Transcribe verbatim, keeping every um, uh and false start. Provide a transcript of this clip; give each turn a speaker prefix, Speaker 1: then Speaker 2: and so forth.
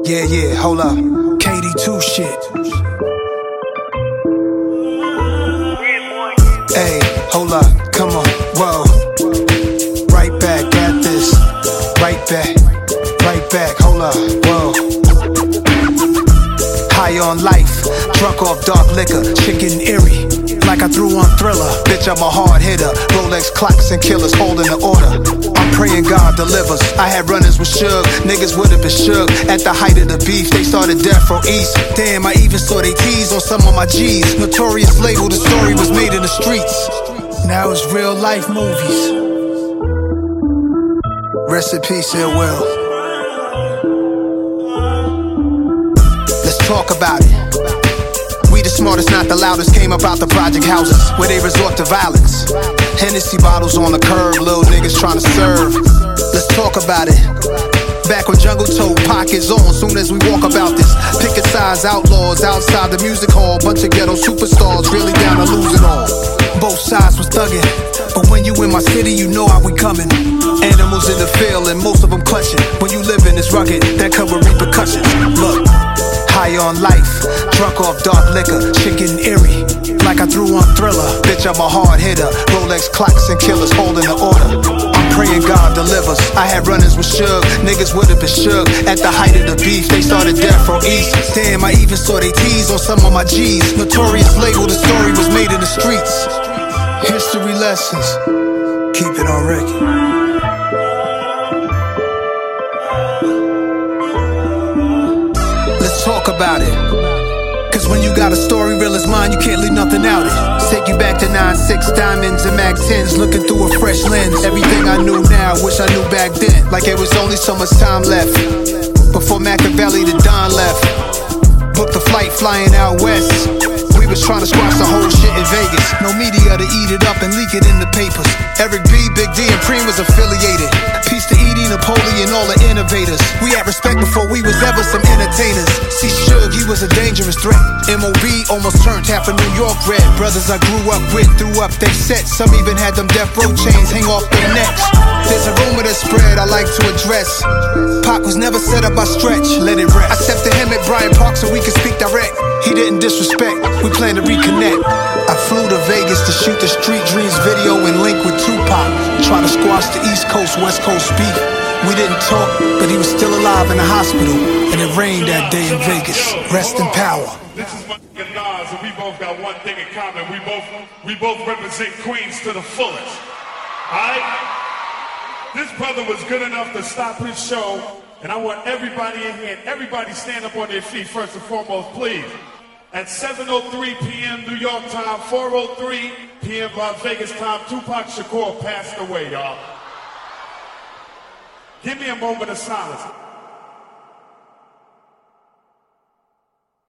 Speaker 1: Yeah, yeah, hold up. K D two shit. Hey, hold up, come on, whoa. Right back at this. Right back, right back, hold up, whoa. High on life, drunk off dark liquor, shit getting eerie. Like I threw on Thriller, bitch I'm a hard hitter. Rolex clocks and killers holding the order. I'm praying God delivers. I had runners with Suge, niggas would've been shook. At the height of the beef, they started Death Row East. Damn, I even saw they tease on some of my G's. Notorious label, the story was made in the streets. Now it's real life movies. Rest in peace, Ill Will. Let's talk about it. We the smartest, not the loudest, came about the project houses where they resort to violence. Hennessy bottles on the curb, little niggas trying to serve. Let's talk about it. Back when Jungle told pockets on, soon as we walk about this. Picket signs, outlaws outside the music hall. Bunch of ghetto superstars really down to lose it all. Both sides was thugging, but when you in my city, you know how we coming. Animals in the field and most of them clutching. When you live in this rugged, that come with repercussions. Look, high on life, drunk off dark liquor, shit getting eerie. Like I threw on Thriller, bitch I'm a hard hitter. Rolex clocks and killers holding the order. I'm praying God delivers. I had runners with Suge, niggas would've been shook. At the height of the beef, they started Death Row East. Damn, I even saw they tease on some of my G's. Notorious label, the story was made in the streets. History lessons, keep it on record. Let's talk about it. Cause when you got a story real as mine, you can't leave nothing out it. Take you back to nine six diamonds and Mac tens, looking through a fresh lens. Everything I knew now, wish I knew back then. Like it was only so much time left before Machiavelli the Don left. Booked the flight flying out west. We was trying to squash the whole shit in Vegas. No media to eat it up and leak it in the papers. Eric B, Big D, and Preem was affiliated. Peace to Edie, Napoleon, all the innovators. We had respect before we was ever some entertainers. See Suge, he was a dangerous threat. M O B almost turned half of New York red. Brothers I grew up with threw up their sets. Some even had them death row chains hang off their necks. There's a rumor that spread I like to address. Pac was never set up by Stretch, let it rest. I stepped to him at Bryant Park so we could speak direct. He didn't disrespect, we plan to reconnect. I flew to Vegas to shoot the Street Dreams video and link with Tupac. Try to squash the East Coast, West Coast beef. We didn't talk, but he was still alive in the hospital. And it rained that day in Vegas. Rest in power.
Speaker 2: This is my nigga Nas, and we both got one thing in common. We both, we both represent Queens to the fullest. Alright? This brother was good enough to stop his show, and I want everybody in here, everybody stand up on their feet first and foremost, please. At seven oh three p m New York time, four oh three p m Las Vegas time, Tupac Shakur passed away, y'all. Give me a moment of silence.